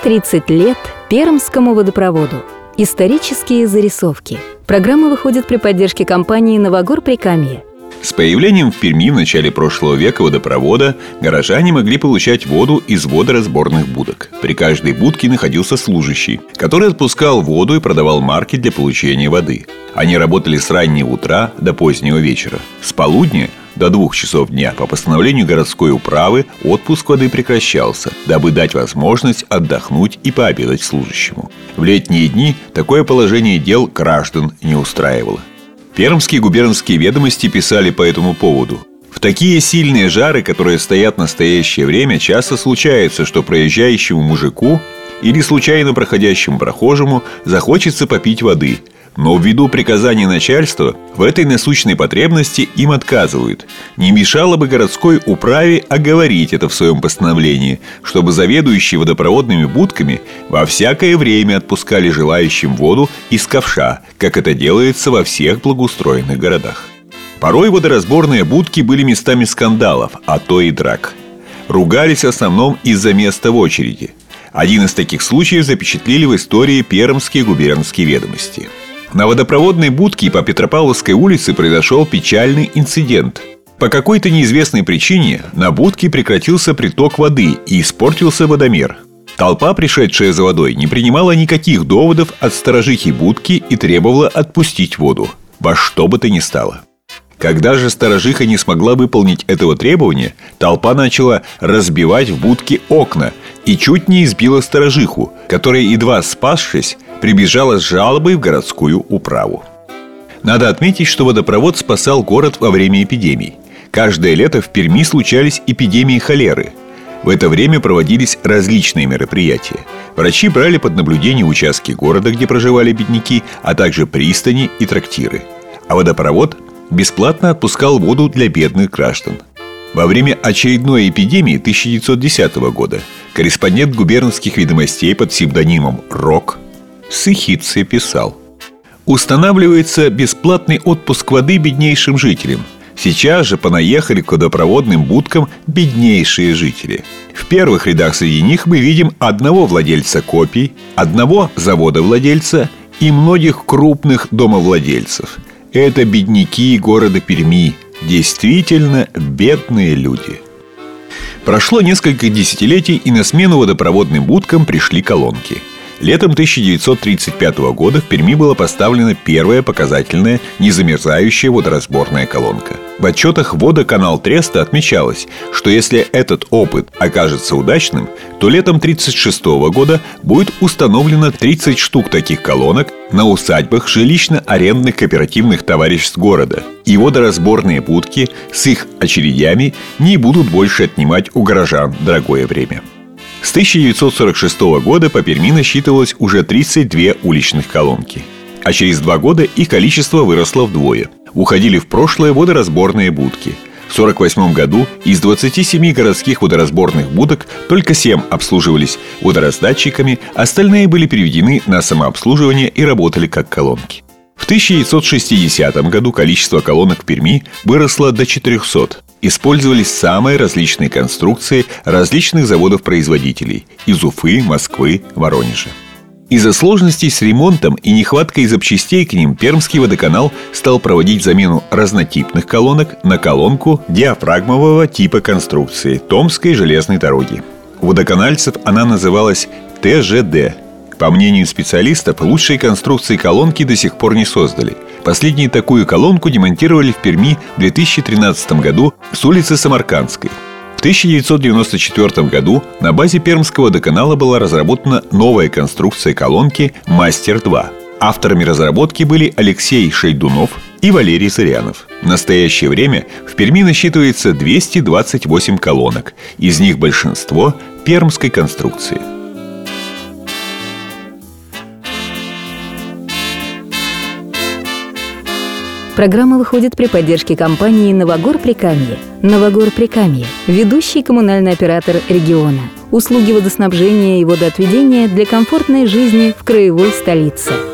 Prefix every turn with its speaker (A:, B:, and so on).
A: 130 лет Пермскому водопроводу. Исторические зарисовки. Программа выходит при поддержке компании «Новогор-Прикамье».
B: С появлением в Перми в начале прошлого века водопровода горожане могли получать воду из водоразборных будок. При каждой будке находился служащий, который отпускал воду и продавал марки для получения воды. Они работали с раннего утра до позднего вечера. С полудня до 2 часов дня по постановлению городской управы отпуск воды прекращался, дабы дать возможность отдохнуть и пообедать служащему. В летние дни такое положение дел граждан не устраивало. Пермские губернские ведомости писали по этому поводу. В такие сильные жары, которые стоят в настоящее время, часто случается, что проезжающему мужику или случайно проходящему прохожему захочется попить воды. Но ввиду приказания начальства в этой насущной потребности им отказывают. Не мешало бы городской управе оговорить это в своем постановлении, чтобы заведующие водопроводными будками во всякое время отпускали желающим воду из ковша, как это делается во всех благоустроенных городах. Порой водоразборные будки были местами скандалов, а то и драк. Ругались в основном из-за места в очереди. Один из таких случаев запечатлели в истории Пермские губернские ведомости. На водопроводной будке по Петропавловской улице произошел печальный инцидент. По какой-то неизвестной причине на будке прекратился приток воды и испортился водомер. Толпа, пришедшая за водой, не принимала никаких доводов от сторожихи будки и требовала отпустить воду, во что бы то ни стало. Когда же сторожиха не смогла выполнить этого требования, толпа начала разбивать в будке окна и чуть не избила сторожиху, которая, едва спасшись, прибежала с жалобой в городскую управу. Надо отметить, что водопровод спасал город во время эпидемий. Каждое лето в Перми случались эпидемии холеры. В это время проводились различные мероприятия. Врачи брали под наблюдение участки города, где проживали бедняки, а также пристани и трактиры. А водопровод бесплатно отпускал воду для бедных граждан. Во время очередной эпидемии 1910 года корреспондент губернских ведомостей под псевдонимом Рок Сыхидце писал: «Устанавливается бесплатный отпуск воды беднейшим жителям. Сейчас же понаехали к водопроводным будкам беднейшие жители. В первых рядах среди них мы видим одного владельца копий, одного заводовладельца и многих крупных домовладельцев. Это бедняки города Перми, действительно бедные люди». Прошло несколько десятилетий, и на смену водопроводным будкам пришли колонки. Летом 1935 года в Перми была поставлена первая показательная незамерзающая водоразборная колонка. В отчетах Водоканал Треста отмечалось, что если этот опыт окажется удачным, то летом 1936 года будет установлено 30 штук таких колонок на усадьбах жилищно-арендных кооперативных товариществ города. И водоразборные будки с их очередями не будут больше отнимать у горожан дорогое время. С 1946 года по Перми насчитывалось уже 32 уличных колонки. А через 2 года их количество выросло вдвое. Уходили в прошлое водоразборные будки. В 1948 году из 27 городских водоразборных будок только 7 обслуживались водораздатчиками, остальные были переведены на самообслуживание и работали как колонки. В 1960 году количество колонок в Перми выросло до 400. Использовались самые различные конструкции различных заводов-производителей из Уфы, Москвы, Воронежа. Из-за сложностей с ремонтом и нехваткой запчастей к ним Пермский водоканал стал проводить замену разнотипных колонок на колонку диафрагмового типа конструкции Томской железной дороги. У водоканальцев она называлась ТЖД. По мнению специалистов, лучшей конструкции колонки до сих пор не создали. Последнюю такую колонку демонтировали в Перми в 2013 году с улицы Самаркандской. В 1994 году на базе Пермского водоканала была разработана новая конструкция колонки «Мастер-2». Авторами разработки были Алексей Шейдунов и Валерий Зырянов. В настоящее время в Перми насчитывается 228 колонок, из них большинство пермской конструкции.
A: Программа выходит при поддержке компании «Новогор-Прикамье». «Новогор-Прикамье» – ведущий коммунальный оператор региона. Услуги водоснабжения и водоотведения для комфортной жизни в краевой столице.